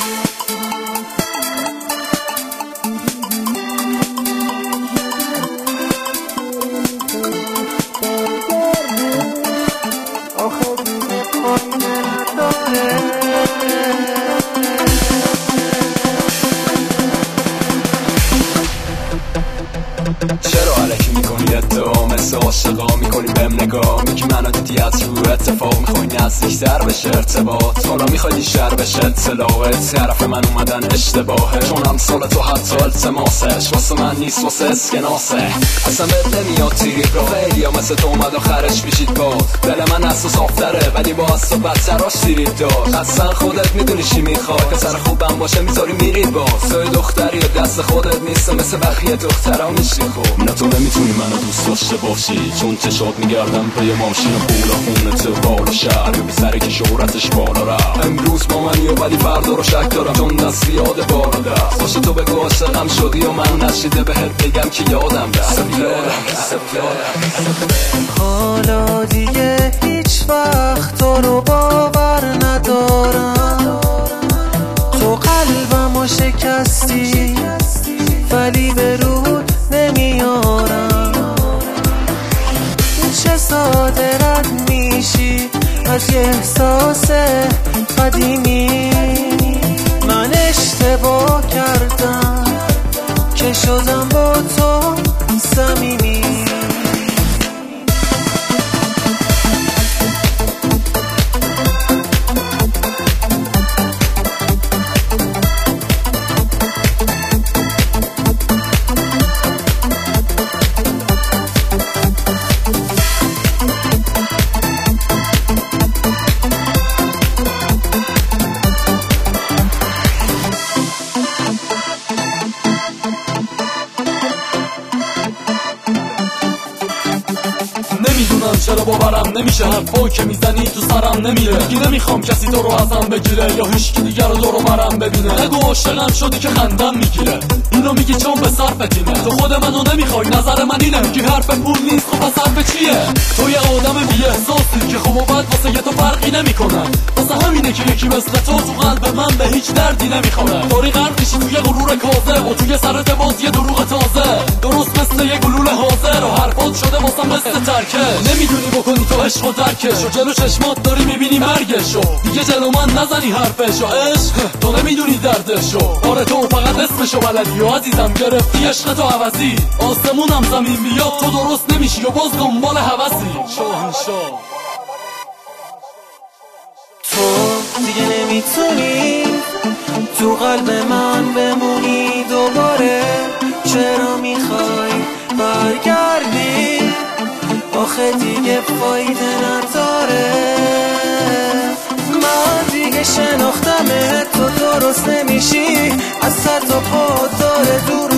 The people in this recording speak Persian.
چرا علکی میکنی ادعا مثل عاشقا میکنی بهم نگاه میگی منو دیدی از رو اتفاق میخوای نزدیکتر بشه ارتباط حالا میخوای شر بشه اطلاعات طرف من اومدن اشتباهه چون امثال تو حتی التماسش واسه من نیست واسه اسکناسه اصلا بهت نمیاد تیری رو خیلی ها مثل تو اومد آخرش میشید باد دل من از تو صافتره ولی با از تو بدتراش سیرید دار اصلا خودت میدونی چی میخوای پسر خوبم باشه میذاری میرید باز توی دختری دست خودت نیست مثل بقیه دخترها میشی خوب نه تو نمیتونی منو دوست داشته باشی چون چشات میگردم پی ماشین و پول خونه تو بالا شهر بی سری که شهرتش بالا رفت امروز با منی و ولی فردا رو شک دارم چون دست یاد بالا دست باشه تو بگو عاشقم شدی و من نشیده بهت بگم که یادم رفت حالا دیگه هیچ وقت تو رو باور ندارم تو قلبمو شکستی ولی به رود نمیارم چه ساده رد میشی از یه احساس قدیمی من اشتباه کردم که شدم با تو صمیمی نمیدونم چرا باورم نمیشه حرفایی که میزنی تو سرم نمیره دیگه نمیخوام کسی تو رو ازم بگیره یا هیچکی دیگر رو دور و برم ببینه نگو عاشقم شدی که خندم میگیره اینو میگی چون به صرفتینه تو خود منو نمیخوای نظر من اینه میگی حرف پول نیست خب پس حرف چیه تو یه آدم بی احساسی که خب و بد واسه یه تو فرقی نمیکنن واسه همینه که یکی مثل تو قلب من به هیچ دردی نمیخوره طوری غرق میشی توی غرور کاذب و توی سرت باز یه دروغ تازه درست مثل یه گلوله حاضر و حرفات شده واسه مثل ترکه نمیدونی بکنی تو عشق و درکش و جلو چشمات داری میبینی مرگشو دیگه جلو من نزنی حرفشو عشق تو نمیدونی دردشو آره تو فقط اسمشو بلدی و عزیزم گرفتی عشق تو عوضی آسمونم زمین بیاد تو درست نمیشی و باز دنبال هوسی شاهنشاه تو دیگه نمیتونی تو قلب من بمونی دوباره چرا میخوای برگردی آخه دیگه فایده نداره من دیگه شناختمه تو درست نمیشی از سر تا پا داره دور